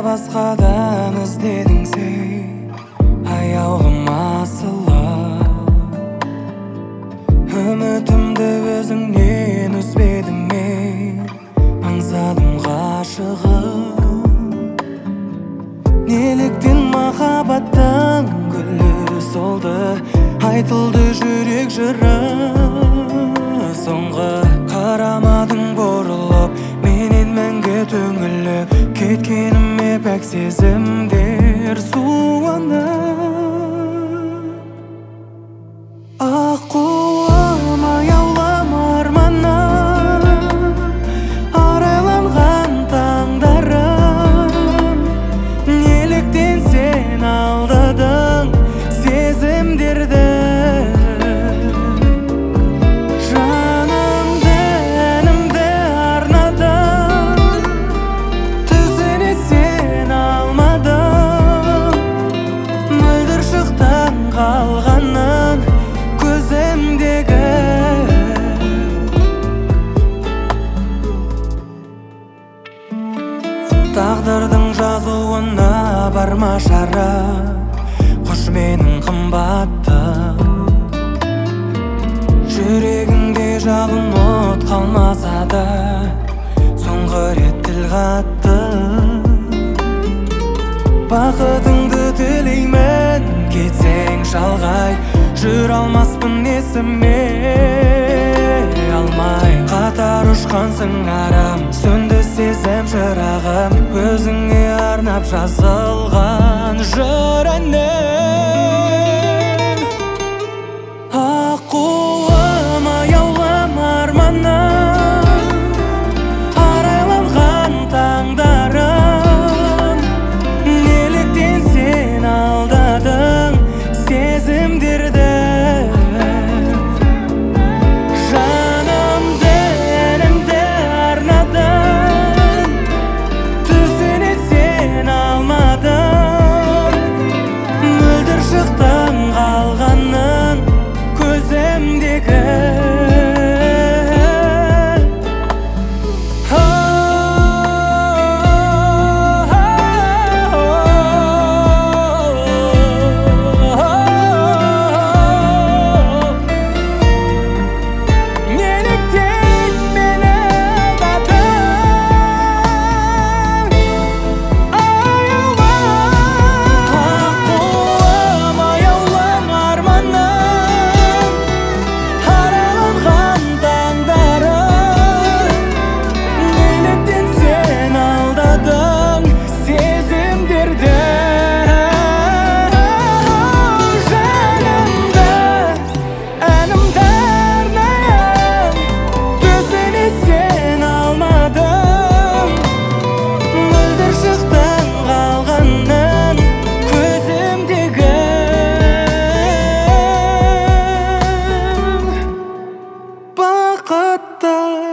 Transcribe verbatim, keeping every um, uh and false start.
басқадан іздедің сен аяулым асылым. Үмітімді өзіңнен үзбедім мен, аңсадым ғашығым. Неліктен махаббаттың гүлі солды, айтылды жүрек жыры. Соңғы қарамадың бұрылып, менен мәңгі түңіліп кеткеніме пәк сезімдер суынып. Аққуым, аяулым арманым, арайланған таңдарым. Неліктен сен алдадың сезімдерді? Қалғанын көзімдегі тағдырдың жазуына бар ма шара? Қош менің қымбаттым, жүрегіңде жалын от қалмаса да соңғы рет тіл қаттым. Бақытыңды тілеймін, кетсең шалғай, жүр алмаспын есіме алмай. Қатар ұшқансың арам, сөнді сезім шырағым, өзіңе арнап жазылған жыр әнім. Аққуым, аяулым арманым, арайланған таңдарым. Неліктен сен алдадың сезімдерді? Жанымды, әнімді арнадың, түсіне сен алмадың. Мөлдір шықтың қалғанын көзімдегі. Бақытты